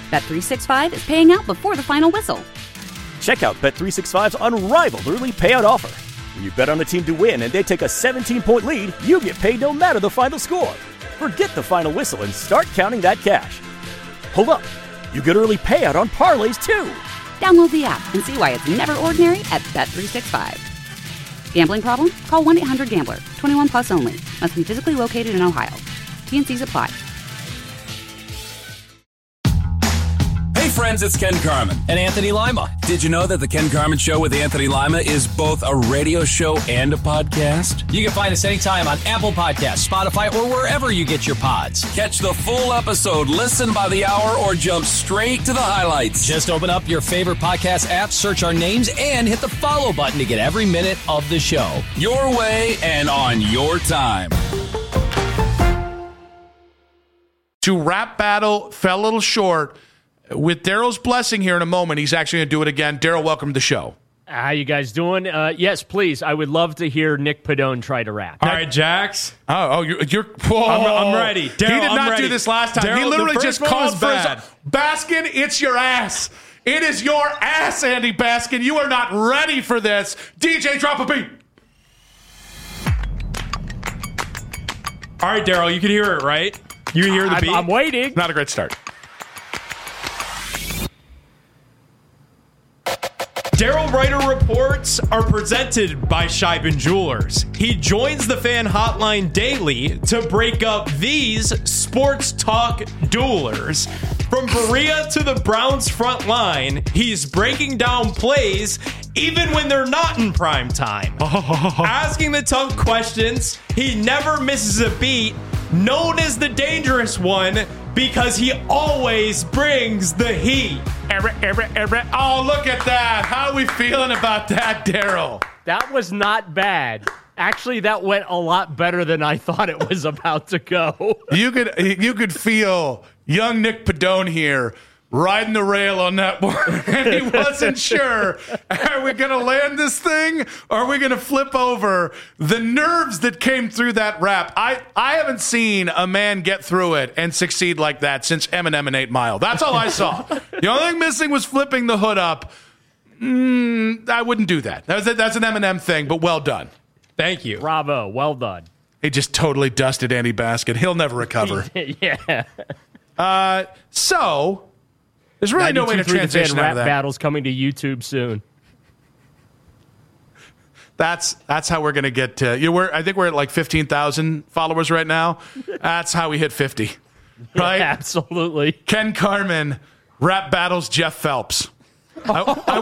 Bet365 is paying out before the final whistle. Check out Bet365's unrivaled early payout offer. When you bet on a team to win and they take a 17-point lead, you get paid no matter the final score. Forget the final whistle and start counting that cash. Hold up. You get early payout on parlays, too. Download the app and see why it's never ordinary at Bet365. Gambling problem? Call 1-800-GAMBLER. 21 plus only. Must be physically located in Ohio. T&Cs apply. Hey friends, it's Ken Carman. And Anthony Lima. Did you know that the Ken Carman Show with Anthony Lima is both a radio show and a podcast? You can find us anytime on Apple Podcasts, Spotify, or wherever you get your pods. Catch the full episode, listen by the hour, or jump straight to the highlights. Just open up your favorite podcast app, search our names, and hit the follow button to get every minute of the show. Your way and on your time. To rap battle fell a little short. With Daryl's blessing here in a moment, he's actually going to do it again. Daryl, welcome to the show. How you guys doing? Yes, please. I would love to hear Nick Padone try to rap. All right, Jax. You're whoa. I'm ready. Daryl, he did not ready. do this last time. Daryl, he literally just called for bad. his Baskin, it's your ass. It is your ass, Andy Baskin. You are not ready for this. DJ, drop a beat. All right, Daryl, you can hear it, right? You can hear the beat? I'm waiting. Not a great start. Daryl Ryder reports are presented by Scheiben Jewelers. He joins the fan hotline daily to break up these sports talk duelers. From Berea to the Browns front line, he's breaking down plays even when they're not in prime time. Asking the tough questions, he never misses a beat, known as the dangerous one because he always brings the heat. Oh, look at that. How are we feeling about that, Daryl? That was not bad. Actually, that went a lot better than I thought it was about to go. You could feel young Nick Padone here riding the rail on that one, and he wasn't sure. Are we going to land this thing, or are we going to flip over? The nerves that came through that rap. I haven't seen a man get through it and succeed like that since Eminem and 8 Mile. That's all I saw. The only thing missing was flipping the hood up. I wouldn't do that. That's an Eminem thing, but well done. Thank you. Bravo. Well done. He just totally dusted Andy Baskin. He'll never recover. Yeah. So... there's really no way to transition out of that. Battles coming to YouTube soon. That's how we're going to get to I think we're at like 15,000 followers right now. That's how we hit 50. Right? Yeah, absolutely. Ken Carman rap battles Jeff Phelps. I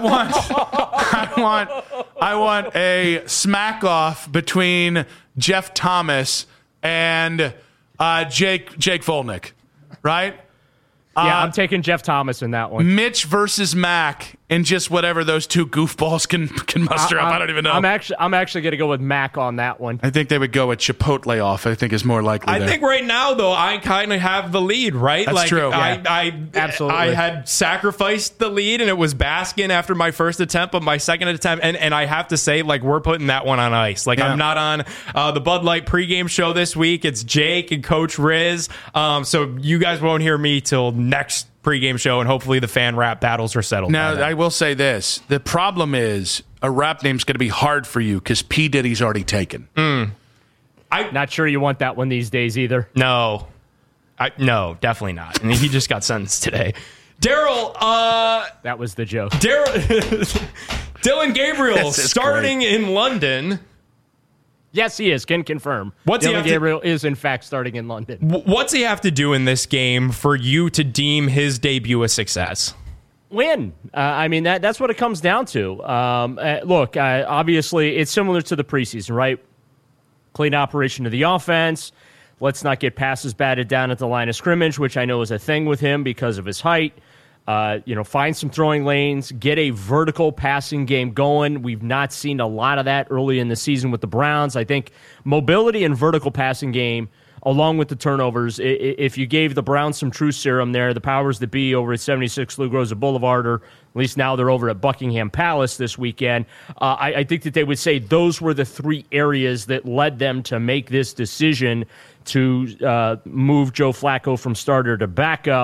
want a smack off between Jeff Thomas and Jake Volnick. Right? Yeah, I'm taking Jeff Thomas in that one. Mitch versus Mac, and just whatever those two goofballs can muster up. I don't even know. I'm actually going to go with Mac on that one. I think they would go with Chipotle off. I think is more likely. I think right now, though, I kind of have the lead, right? That's true. I absolutely. I had sacrificed the lead, and it was Baskin after my first attempt, but my second attempt, and I have to say, like, we're putting that one on ice. Like, I'm not on the Bud Light pregame show this week. It's Jake and Coach Riz. So you guys won't hear me till next pregame show, and hopefully the fan rap battles are settled. Now, I will say this. The problem is a rap name's going to be hard for you because P. Diddy's already taken. I'm not sure you want that one these days either. No, definitely not. And he just got sentenced today. Daryl, that was the joke. Dylan Gabriel starting in London. Yes, he is. Can confirm. Dylan Gabriel is, in fact, starting in London. What's he have to do in this game for you to deem his debut a success? Win. I mean, that's what it comes down to. Look, obviously, it's similar to the preseason, right? Clean operation of the offense. Let's not get passes batted down at the line of scrimmage, which I know is a thing with him because of his height. Find some throwing lanes, get a vertical passing game going. We've not seen a lot of that early in the season with the Browns. I think mobility and vertical passing game, along with the turnovers, if you gave the Browns some true serum there, the powers that be over at 76 Lou Groza Boulevard, or at least now they're over at Buckingham Palace this weekend, I think that they would say those were the three areas that led them to make this decision to move Joe Flacco from starter to backup.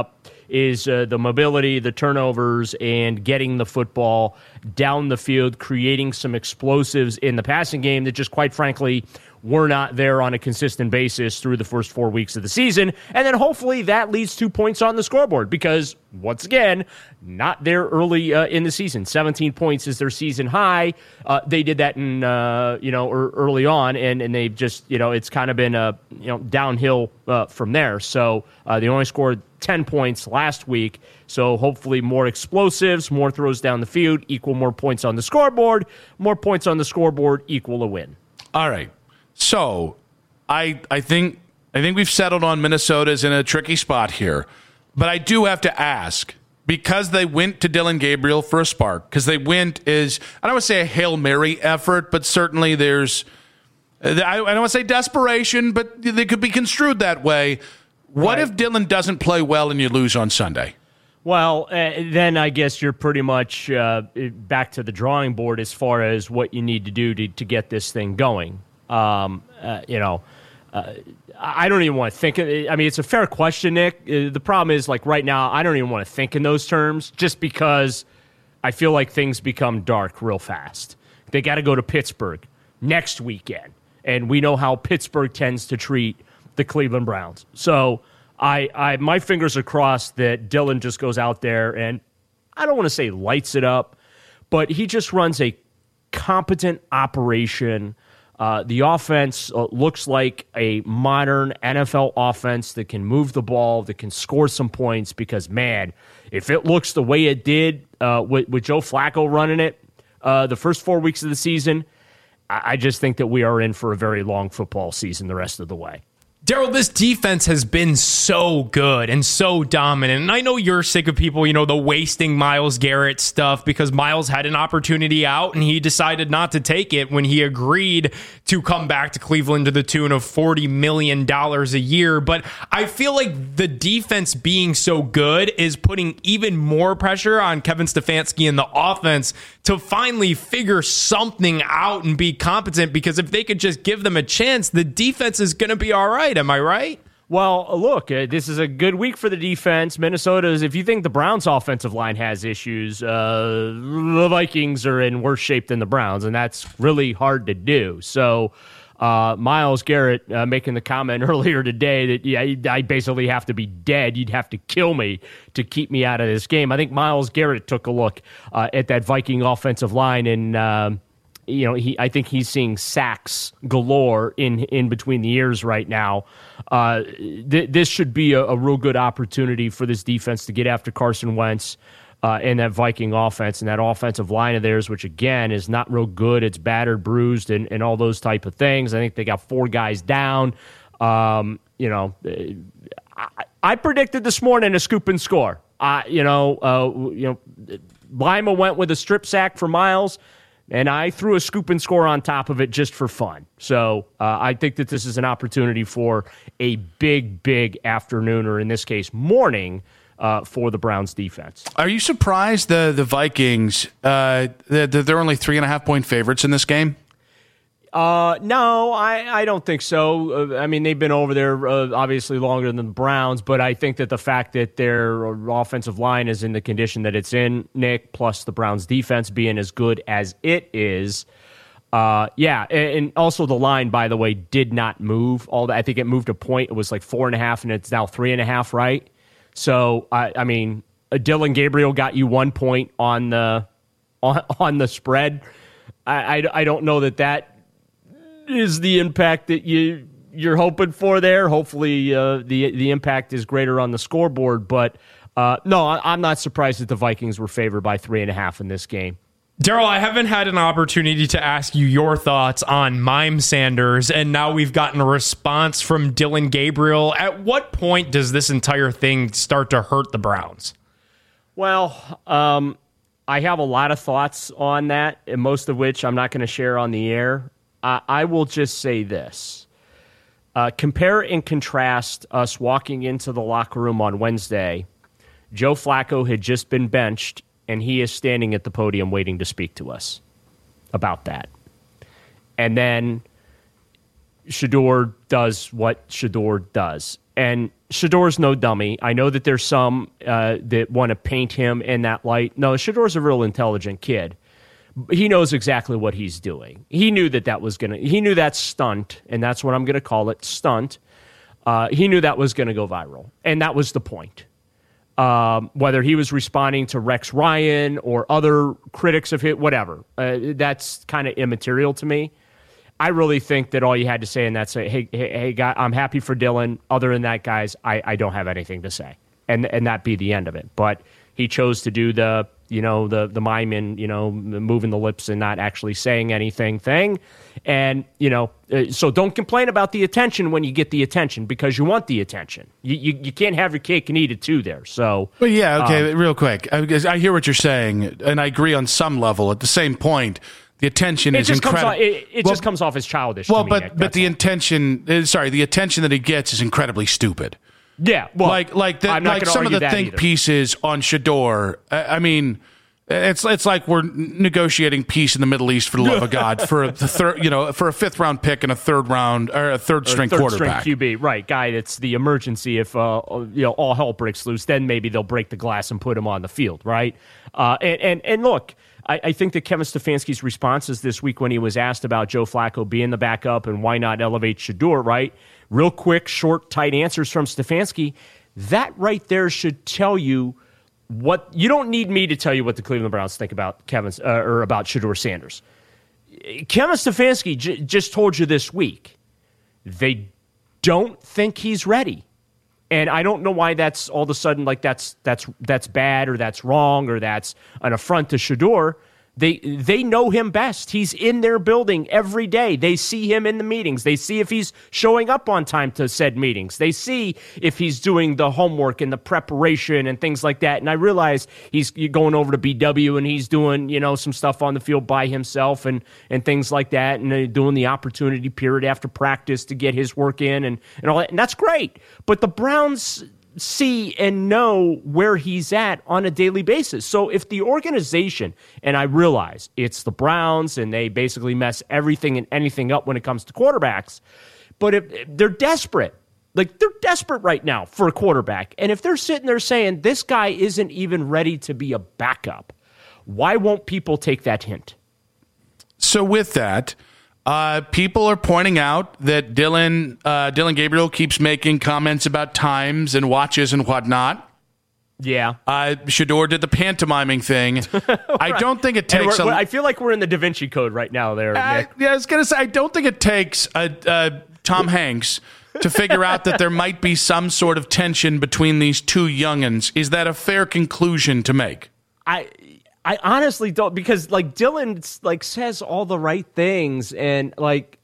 is the mobility, the turnovers, and getting the football down the field, creating some explosives in the passing game that just, quite frankly, were not there on a consistent basis through the first 4 weeks of the season. And then hopefully that leads to points on the scoreboard because, once again, not there early in the season. 17 points is their season high. They did that in, early on, and they've just, it's kind of been, downhill from there. So they only scored 10 points last week. So hopefully more explosives, more throws down the field, equal more points on the scoreboard. More points on the scoreboard equal a win. All right. So I think we've settled on Minnesota's in a tricky spot here. But I do have to ask, because they went to Dillon Gabriel for a spark, because they went I don't want to say a Hail Mary effort, but certainly there's, I don't want to say desperation, but they could be construed that way. What if Dillon doesn't play well and you lose on Sunday? Well, then I guess you're pretty much back to the drawing board as far as what you need to do to get this thing going. I don't even want to think. I mean, it's a fair question, Nick. The problem is, like, right now, I don't even want to think in those terms just because I feel like things become dark real fast. They got to go to Pittsburgh next weekend, and we know how Pittsburgh tends to treat the Cleveland Browns. So my fingers are crossed that Dillon just goes out there and, I don't want to say lights it up, but he just runs a competent operation. The offense looks like a modern NFL offense that can move the ball, that can score some points because, man, if it looks the way it did with Joe Flacco running it the first 4 weeks of the season, I just think that we are in for a very long football season the rest of the way. Daryl, this defense has been so good and so dominant. And I know you're sick of people, the wasting Myles Garrett stuff because Myles had an opportunity out and he decided not to take it when he agreed to come back to Cleveland to the tune of $40 million a year. But I feel like the defense being so good is putting even more pressure on Kevin Stefanski and the offense to finally figure something out and be competent, because if they could just give them a chance, the defense is going to be all right. Am I right? Well, look, this is a good week for the defense. Minnesota's, if you think the Browns' offensive line has issues, the Vikings are in worse shape than the Browns, and that's really hard to do. So Myles Garrett making the comment earlier today that I basically have to be dead. You'd have to kill me to keep me out of this game. I think Myles Garrett took a look at that Viking offensive line and I think he's seeing sacks galore in between the ears right now. This should be a real good opportunity for this defense to get after Carson Wentz and that Viking offense and that offensive line of theirs, which, again, is not real good. It's battered, bruised, and all those type of things. I think they got 4 guys down. I predicted this morning a scoop and score. Lima went with a strip sack for Myles, and I threw a scoop and score on top of it just for fun. So I think that this is an opportunity for a big, big afternoon, or in this case, morning, for the Browns defense. Are you surprised the Vikings, they're only 3.5-point favorites in this game? No, I don't think so. I mean, they've been over there obviously longer than the Browns, but I think that the fact that their offensive line is in the condition that it's in, Nick, plus the Browns defense being as good as it is, and also the line, by the way, did not move. I think it moved a point. It was like 4.5, and it's now 3.5, right? So I mean, Dillon Gabriel got you 1 point on the spread. I don't know that is the impact that you're hoping for there. Hopefully the impact is greater on the scoreboard, but no, I'm not surprised that the Vikings were favored by 3.5 in this game. Daryl, I haven't had an opportunity to ask you your thoughts on Mime Sanders, and now we've gotten a response from Dillon Gabriel. At what point does this entire thing start to hurt the Browns? Well, I have a lot of thoughts on that, and most of which I'm not going to share on the air. I will just say this. Compare and contrast us walking into the locker room on Wednesday. Joe Flacco had just been benched, and he is standing at the podium waiting to speak to us about that. And then Shedeur does what Shedeur does. And Shedor's no dummy. I know that there's some that want to paint him in that light. No, Shedor's a real intelligent kid. He knows exactly what he's doing. He knew he knew that stunt, and that's what I'm going to call it, stunt. He knew that was going to go viral, and that was the point. Whether he was responding to Rex Ryan or other critics of it, whatever, that's kind of immaterial to me. I really think that all you had to say in that, hey, guy, I'm happy for Dylan. Other than that, guys, I don't have anything to say, and that be the end of it. But he chose to do the mime and, moving the lips and not actually saying anything thing. And, so don't complain about the attention when you get the attention, because you want the attention. You can't have your cake and eat it too there. So, well, yeah, okay, real quick. I hear what you're saying, and I agree on some level. At the same point, the attention is incredible. It just comes off as childish. Well, to me, but the attention that he gets is incredibly stupid. Yeah, well, like some of the think pieces on Shedor. I mean, it's like we're negotiating peace in the Middle East for the love of God for for a fifth round pick and a third string quarterback, QB, right? Guy that's the emergency if all hell breaks loose. Then maybe they'll break the glass and put him on the field, right? And look. I think that Kevin Stefanski's responses this week when he was asked about Joe Flacco being the backup and why not elevate Shedor, right? Real quick, short, tight answers from Stefanski. That right there should tell you what you don't need me to tell you what the Cleveland Browns think about about Shedor Sanders. Kevin Stefanski just told you this week they don't think he's ready. And I don't know why that's all of a sudden like that's bad or that's wrong or that's an affront to Shedor. They know him best. He's in their building every day. They see him in the meetings. They see if he's showing up on time to said meetings. They see if he's doing the homework and the preparation and things like that. And I realize he's going over to BW and he's doing, some stuff on the field by himself and things like that, and doing the opportunity period after practice to get his work in and all that. And that's great. But the Browns see and know where he's at on a daily basis. So if the organization, and I realize it's the Browns and they basically mess everything and anything up when it comes to quarterbacks, but if they're desperate, like they're desperate right now for a quarterback. And if they're sitting there saying this guy isn't even ready to be a backup, why won't people take that hint? So with that, people are pointing out that Dylan Gabriel keeps making comments about times and watches and whatnot. Yeah. Shedor did the pantomiming thing. Right. I don't think it takes... I feel like we're in the Da Vinci Code right now there, Nick. Yeah, I was going to say, I don't think it takes Tom Hanks to figure out that there might be some sort of tension between these two youngins. Is that a fair conclusion to make? I honestly don't, because Dylan says all the right things, and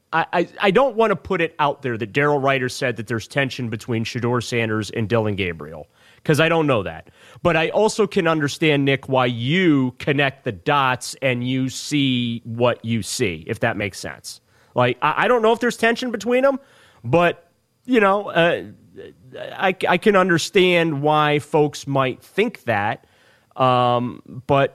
I don't want to put it out there that Daryl Ryder said that there's tension between Shedor Sanders and Dylan Gabriel, because I don't know that. But I also can understand, Nick, why you connect the dots and you see what you see, if that makes sense. I don't know if there's tension between them, but I can understand why folks might think that. But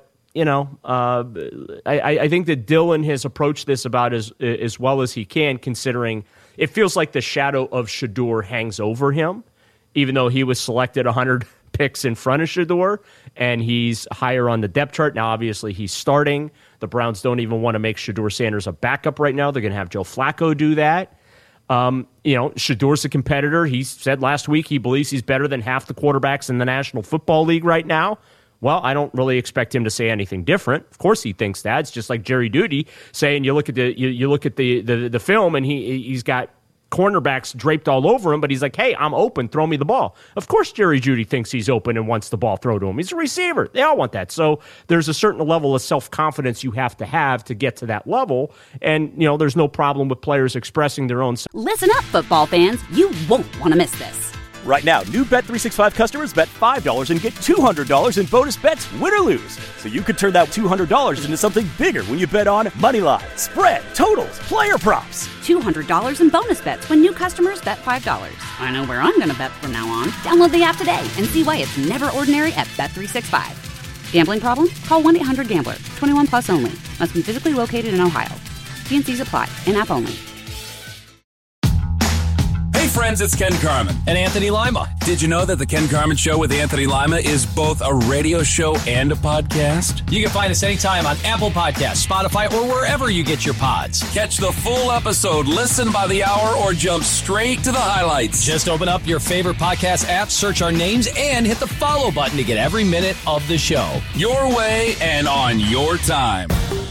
I think that Dylan has approached this about as well as he can, considering it feels like the shadow of Shedor hangs over him, even though he was selected 100 picks in front of Shedor, and he's higher on the depth chart. Now, obviously, he's starting. The Browns don't even want to make Shedor Sanders a backup right now. They're going to have Joe Flacco do that. Shedor's a competitor. He said last week he believes he's better than half the quarterbacks in the National Football League right now. Well, I don't really expect him to say anything different. Of course, he thinks that. It's just like Jerry Jeudy saying you look at the film and he's got cornerbacks draped all over him, but he's like, hey, I'm open, throw me the ball. Of course, Jerry Jeudy thinks he's open and wants the ball thrown to him. He's a receiver. They all want that. So there's a certain level of self-confidence you have to get to that level. And, there's no problem with players expressing their own. Listen up, football fans. You won't want to miss this. Right now, new Bet365 customers bet $5 and get $200 in bonus bets, win or lose. So you could turn that $200 into something bigger when you bet on money line, spread, totals, player props. $200 in bonus bets when new customers bet $5. I know where I'm going to bet from now on. Download the app today and see why it's never ordinary at Bet365. Gambling problem? Call 1-800-GAMBLER. 21 plus only. Must be physically located in Ohio. T&Cs apply. In-app only. Hey friends, it's Ken Carman. And Anthony Lima. Did you know that The Ken Carman Show with Anthony Lima is both a radio show and a podcast? You can find us anytime on Apple Podcasts, Spotify, or wherever you get your pods. Catch the full episode, listen by the hour, or jump straight to the highlights. Just open up your favorite podcast app, search our names, and hit the follow button to get every minute of the show. Your way and on your time.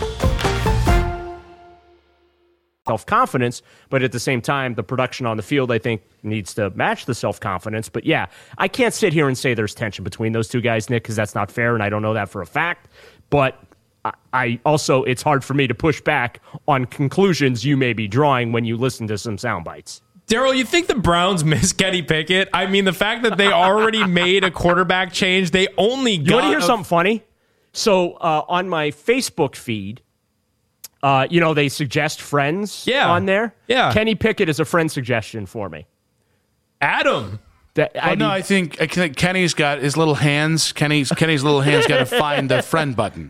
Self-confidence, but at the same time, the production on the field, I think, needs to match the self-confidence. But yeah, I can't sit here and say there's tension between those two guys, Nick, because that's not fair, and I don't know that for a fact. But I also, it's hard for me to push back on conclusions you may be drawing when you listen to some sound bites. Daryl, you think the Browns miss Kenny Pickett? I mean, the fact that they already made a quarterback change, they only got... You want to hear something funny? So on my Facebook feed, they suggest friends on there. Yeah. Kenny Pickett is a friend suggestion for me. Adam. I think Kenny's got his little hands. Kenny's little hands got to find the friend button.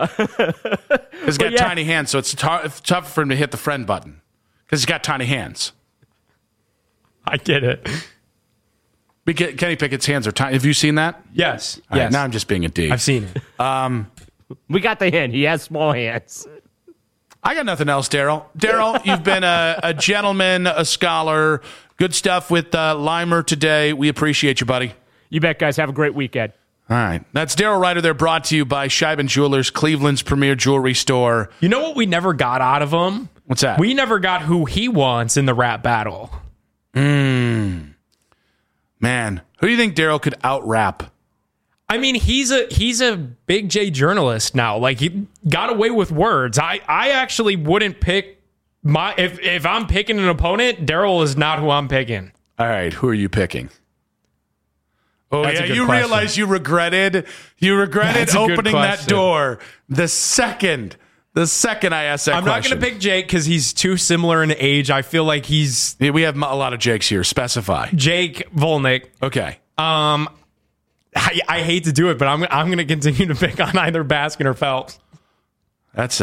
He's got tiny hands, so it's tough for him to hit the friend button because he's got tiny hands. I get it. Kenny Pickett's hands are tiny. Have you seen that? Yes. All right, now I'm just being a D. I've seen it. We got the hint. He has small hands. I got nothing else, Daryl. Daryl, you've been a gentleman, a scholar. Good stuff with Limer today. We appreciate you, buddy. You bet, guys. Have a great weekend. All right. That's Daryl Ryder there, brought to you by Scheib & Jewelers, Cleveland's premier jewelry store. You know what we never got out of him? What's that? We never got who he wants in the rap battle. Man, who do you think Daryl could out-rap? I mean, he's a big J journalist now. Like, he got away with words. I actually wouldn't pick if I'm picking an opponent, Daryl is not who I'm picking. All right, who are you picking? Oh, That's yeah, a good you question. realize you regretted That's a good opening that question. door the second I asked that I'm question. not going to pick Jake because he's too similar in age. I feel like he's Yeah, we have a lot of Jakes here. Specify. Jake Volnick. Okay. I hate to do it, but I'm going to continue to pick on either Baskin or Phelps. That's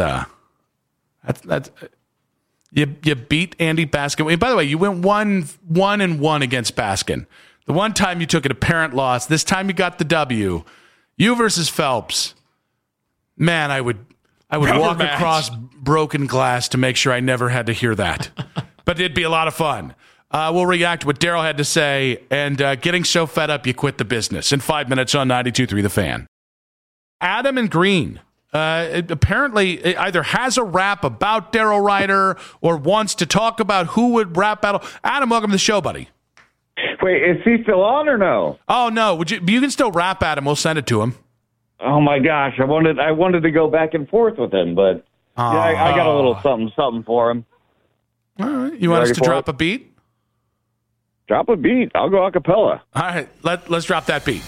you beat Andy Baskin. By the way, you went 1-1 against Baskin. The one time you took an apparent loss, this time you got the W. You versus Phelps. Man, I would walk match. across broken glass to make sure I never had to hear that. But it'd be a lot of fun. We'll react to what Daryl had to say, and getting so fed up you quit the business in 5 minutes on 92.3 The Fan. Adam and Green apparently either has a rap about Daryl Ryder or wants to talk about who would rap battle. Adam, welcome to the show, buddy. Wait, is he still on or no? Oh, no. You can still rap at him. We'll send it to him. Oh my gosh, I wanted to go back and forth with him, but I got a little something for him. All right. You want us to drop a beat? Drop a beat. I'll go a cappella. All right. Let's drop that beat.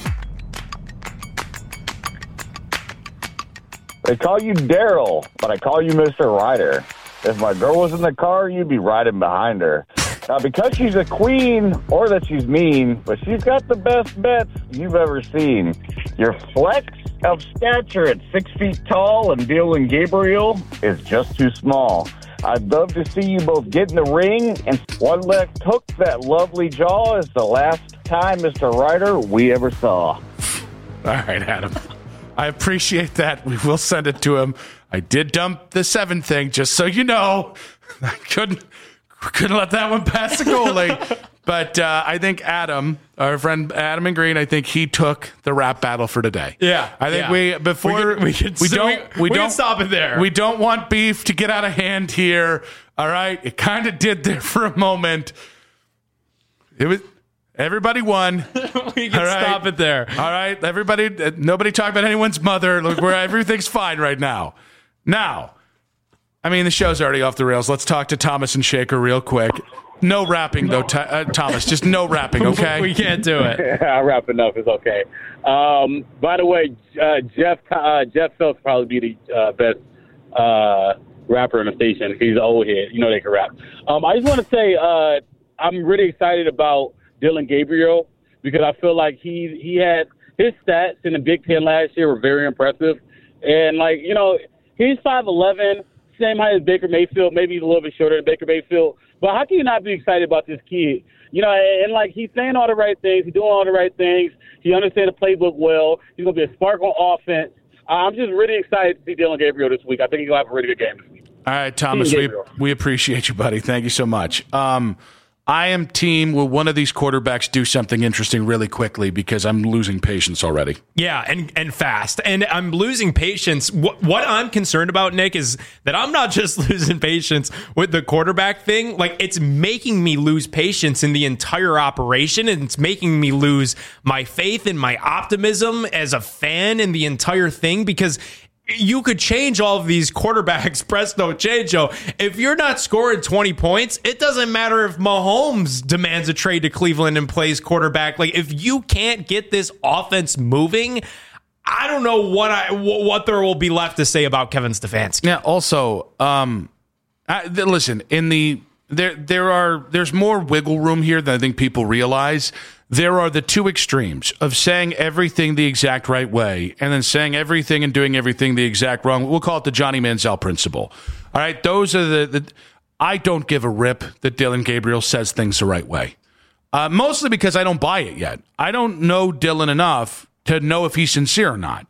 They call you Daryl, but I call you Mr. Ryder. If my girl was in the car, you'd be riding behind her. Now, because she's a queen, or that she's mean, but she's got the best bets you've ever seen. Your flex of stature at 6 feet tall and Dylan Gabriel is just too small. I'd love to see you both get in the ring, and one left hook that lovely jaw is the last time, Mr. Ryder, we ever saw. All right, Adam. I appreciate that. We will send it to him. I did dump the 7 thing, just so you know. I couldn't let that one pass the goalie. But I think Adam, our friend Adam and Green, I think he took the rap battle for today. Yeah, I think we don't stop it there. We don't want beef to get out of hand here. All right, it kind of did there for a moment. It was everybody won. We can stop it there. All right, everybody. Nobody talk about anyone's mother. Look, where everything's fine right now. Now, I mean, the show's already off the rails. Let's talk to Thomas and Shaker real quick. No rapping, though, Thomas. Just no rapping, okay? We can't do it. I rap enough. It's okay. By the way, Jeff Phelps probably be the best rapper in the station. He's an old head. You know they can rap. I just want to say I'm really excited about Dylan Gabriel because I feel like he had his stats in the Big Ten last year were very impressive. And, he's 5'11", same height as Baker Mayfield. Maybe he's a little bit shorter than Baker Mayfield. But how can you not be excited about this kid? You know, and like he's saying all the right things. He's doing all the right things. He understands the playbook well. He's going to be a spark on offense. I'm just really excited to see Dillon Gabriel this week. I think he's going to have a really good game this week. All right, Thomas, we appreciate you, buddy. Thank you so much. I am team will one of these quarterbacks do something interesting really quickly because I'm losing patience already. Yeah, and fast. And I'm losing patience. What I'm concerned about, Nick, is that I'm not just losing patience with the quarterback thing. Like, it's making me lose patience in the entire operation, and it's making me lose my faith and my optimism as a fan in the entire thing, because you could change all of these quarterbacks, presto changeo. If you're not scoring 20 points, it doesn't matter if Mahomes demands a trade to Cleveland and plays quarterback. Like, if you can't get this offense moving, I don't know what there will be left to say about Kevin Stefanski. Yeah. Also, listen, there's more wiggle room here than I think people realize. There are the two extremes of saying everything the exact right way and then saying everything and doing everything the exact wrong. We'll call it the Johnny Manziel principle. All right, those are the I don't give a rip that Dillon Gabriel says things the right way. Mostly because I don't buy it yet. I don't know Dillon enough to know if he's sincere or not.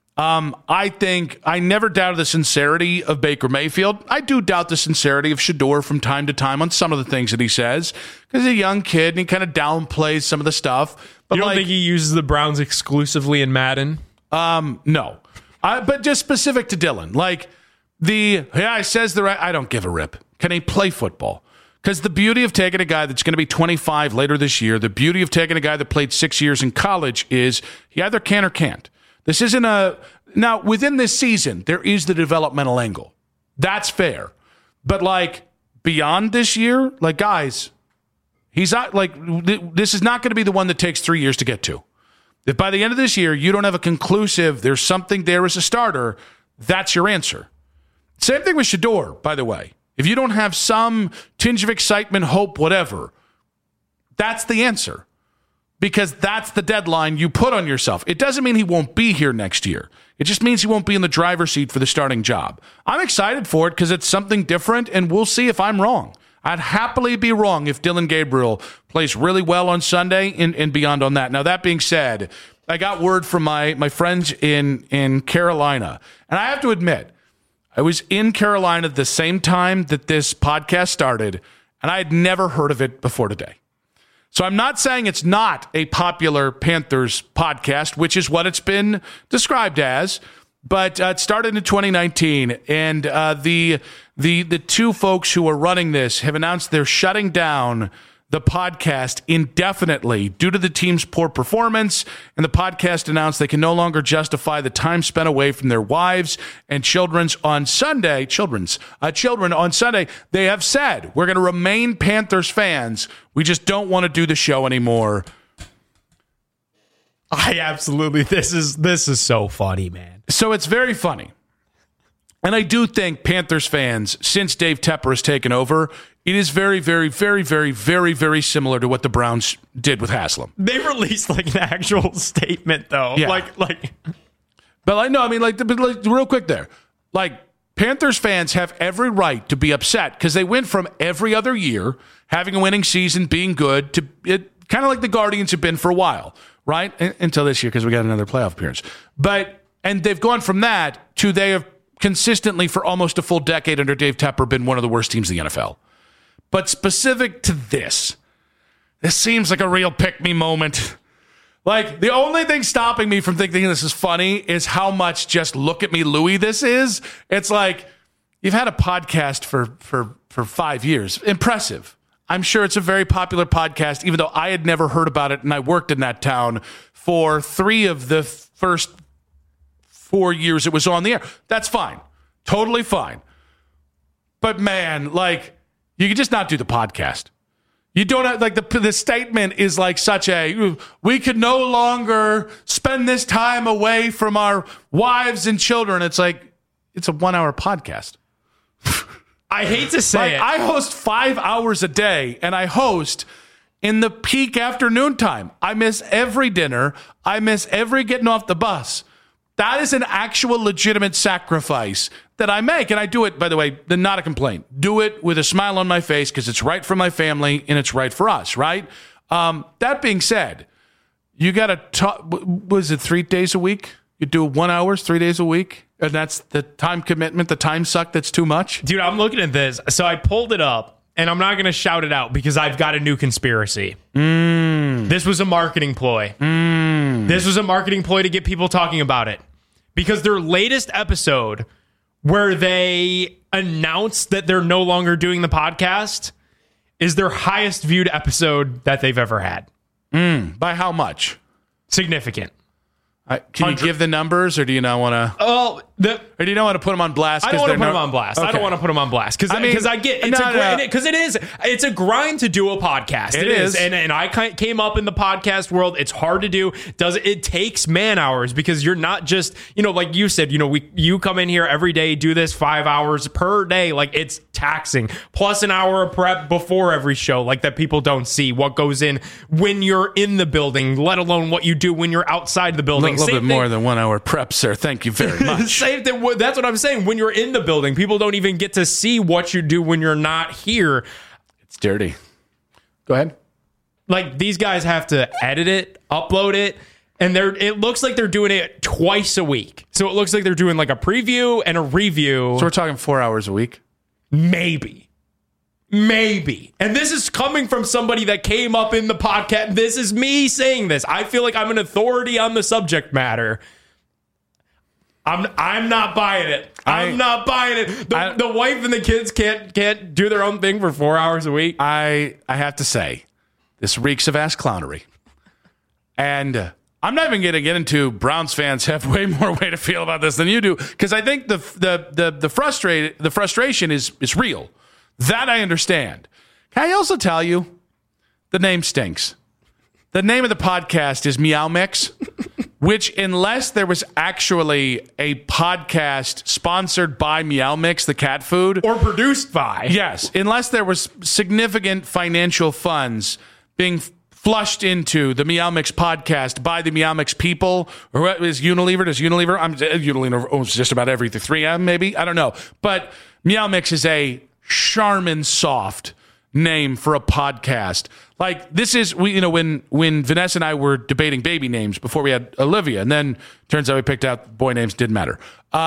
I think I never doubted the sincerity of Baker Mayfield. I do doubt the sincerity of Shedeur from time to time on some of the things that he says, because he's a young kid and he kind of downplays some of the stuff. But you don't think he uses the Browns exclusively in Madden? No. But just specific to Dillon, like he says the right. I don't give a rip. Can he play football? Because the beauty of taking a guy that's going to be 25 later this year, the beauty of taking a guy that played 6 years in college is he either can or can't. This isn't now within this season, there is the developmental angle. That's fair. But like beyond this year, like guys, he's not like, this is not going to be the one that takes 3 years to get to. If by the end of this year, you don't have a conclusive, there's something there as a starter, that's your answer. Same thing with Shedeur, by the way. If you don't have some tinge of excitement, hope, whatever, that's the answer. Because that's the deadline you put on yourself. It doesn't mean he won't be here next year. It just means he won't be in the driver's seat for the starting job. I'm excited for it because it's something different, and we'll see if I'm wrong. I'd happily be wrong if Dillon Gabriel plays really well on Sunday and beyond on that. Now, that being said, I got word from my friends in Carolina, and I have to admit, I was in Carolina at the same time that this podcast started, and I had never heard of it before today. So I'm not saying it's not a popular Panthers podcast, which is what it's been described as, but it started in 2019, and the two folks who are running this have announced they're shutting down the podcast indefinitely due to the team's poor performance, and the podcast announced they can no longer justify the time spent away from their wives and children on Sunday. Children on Sunday. They have said, we're going to remain Panthers fans. We just don't want to do the show anymore. This is so funny, man. So it's very funny. And I do think Panthers fans, since Dave Tepper has taken over, it is very, very, very, very, very, very similar to what the Browns did with Haslam. They released like an actual statement, though. Yeah. But real quick there. Like, Panthers fans have every right to be upset because they went from every other year having a winning season, being good, to it kind of like the Guardians have been for a while, right? Until this year because we got another playoff appearance. And they've gone from that to they have consistently for almost a full decade under Dave Tepper been one of the worst teams in the NFL. But specific to this seems like a real pick-me moment. Like, the only thing stopping me from thinking this is funny is how much just look at me Louie this is. It's like, you've had a podcast for 5 years. Impressive. I'm sure it's a very popular podcast, even though I had never heard about it, and I worked in that town for 3 of the first 4 years it was on the air. That's fine. Totally fine. But man, like, you can just not do the podcast. You don't have, like, the statement is like such a, we could no longer spend this time away from our wives and children. It's like, it's a 1 hour podcast. I hate to say it. I host 5 hours a day, and I host in the peak afternoon time. I miss every dinner. I miss every getting off the bus. That is an actual legitimate sacrifice that I make. And I do it, by the way, not a complaint. Do it with a smile on my face because it's right for my family and it's right for us, right? That being said, you got to talk, was it 3 days a week? You do 1 hour, 3 days a week? And that's the time commitment, the time suck that's too much? Dude, I'm looking at this. So I pulled it up, and I'm not going to shout it out because I've got a new conspiracy. This was a marketing ploy. This was a marketing ploy to get people talking about it. Because their latest episode, where they announced that they're no longer doing the podcast, is their highest viewed episode that they've ever had. By how much? Significant. Can you give the numbers, or do you not want to? Oh, or do you not want to put them on blast? I don't want to put them on blast. Okay. I don't want to put them on blast because I get it's a grind to do a podcast. It is, and I came up in the podcast world. It's hard to do. It takes man hours because you're not just like you said. You come in here every day, do this 5 hours per day. Like it's taxing. Plus an hour of prep before every show, like that people don't see what goes in when you're in the building, let alone what you do when you're outside the building. A little bit more than 1 hour prep, sir. Thank you very much. Same thing. That's what I'm saying. When you're in the building, people don't even get to see what you do when you're not here. It's dirty. Go ahead. Like these guys have to edit it, upload it, and it looks like they're doing it twice a week. So it looks like they're doing like a preview and a review. So we're talking 4 hours a week? Maybe. And this is coming from somebody that came up in the podcast. This is me saying this. I feel like I'm an authority on the subject matter. I'm not buying it. I'm not buying it. The wife and the kids can't do their own thing for 4 hours a week. I have to say, this reeks of ass clownery. And I'm not even going to get into Browns fans have way more way to feel about this than you do, because I think the frustration is real. That I understand. Can I also tell you, the name stinks. The name of the podcast is Meow Mix, which, unless there was actually a podcast sponsored by Meow Mix, the cat food, or produced by, yes, unless there was significant financial funds being flushed into the Meow Mix podcast by the Meow Mix people, or what is Unilever? Does Unilever? Unilever owns just about everything. 3M, maybe? I don't know. But Meow Mix is a Charmin soft name for a podcast. Like this is when Vanessa and I were debating baby names before we had Olivia, and then turns out we picked out boy names didn't matter.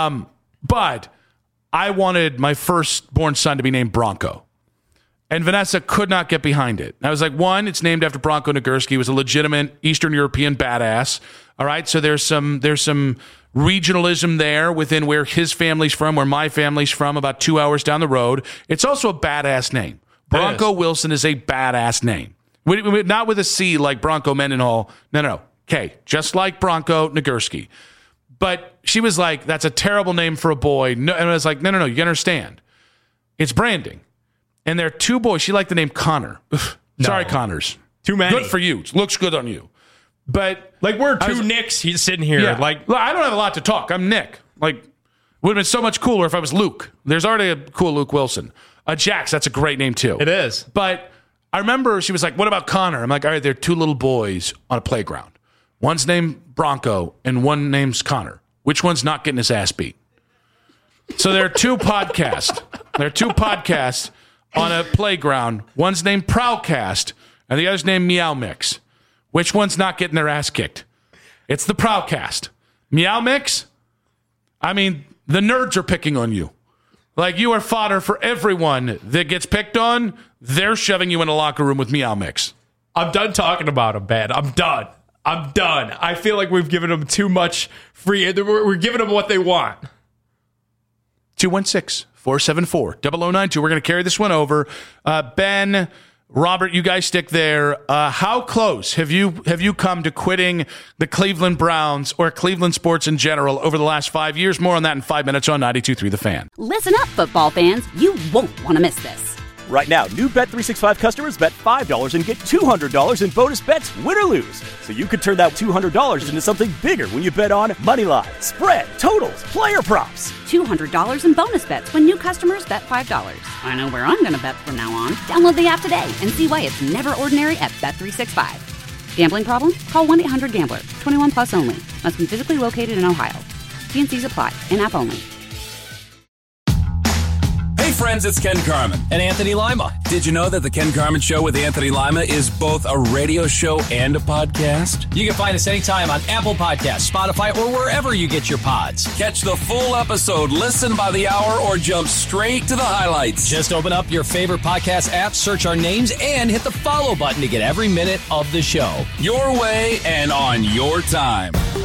But I wanted my firstborn son to be named Bronco, and Vanessa could not get behind it. I was like, one, it's named after Bronco Nagurski. He was a legitimate Eastern European badass. All right, so there's some regionalism there within where his family's from, where my family's from, about 2 hours down the road. It's also a badass name. Bronco Wilson is a badass name. Not with a C like Bronco Mendenhall. No. K, just like Bronco Nagurski. But she was like, that's a terrible name for a boy. No, and I was like, no, you understand. It's branding. And there are two boys. She liked the name Connor. Sorry, Connors. Too many. Good for you. It looks good on you. But like we're two Nicks. He's sitting here. Yeah. Like I don't have a lot to talk. I'm Nick. Like would have been so much cooler if I was Luke. There's already a cool Luke Wilson. Jax, that's a great name too. It is. But I remember she was like, "What about Connor?" I'm like, "All right, there are two little boys on a playground. One's named Bronco and one name's Connor. Which one's not getting his ass beat?" So there are two podcasts. On a playground. One's named Prowcast and the other's named Meow Mix. Which one's not getting their ass kicked? It's the Prowcast. Meow Mix? I mean, the nerds are picking on you. Like, you are fodder for everyone that gets picked on. They're shoving you in a locker room with Meow Mix. I'm done talking about them, man. I'm done. I feel like we've given them too much free. We're giving them what they want. 216-474-0092. We're going to carry this one over. Ben, Robert, you guys stick there. How close have you come to quitting the Cleveland Browns or Cleveland sports in general over the last 5 years? More on that in 5 minutes on 92.3 The Fan. Listen up, football fans. You won't want to miss this. Right now, new Bet365 customers bet $5 and get $200 in bonus bets, win or lose. So you could turn that $200 into something bigger when you bet on moneyline, spread, totals, player props. $200 in bonus bets when new customers bet $5. I know where I'm going to bet from now on. Download the app today and see why it's never ordinary at Bet365. Gambling problem? Call 1-800-GAMBLER. 21 plus only. Must be physically located in Ohio. T&Cs apply. In-app only. friends, it's Ken Carman. And Anthony Lima. Did you know that The Ken Carman Show with Anthony Lima is both a radio show and a podcast? You can find us anytime on Apple Podcasts, Spotify, or wherever you get your pods. Catch the full episode, listen by the hour, or jump straight to the highlights. Just open up your favorite podcast app, search our names, and hit the follow button to get every minute of the show. Your way and on your time.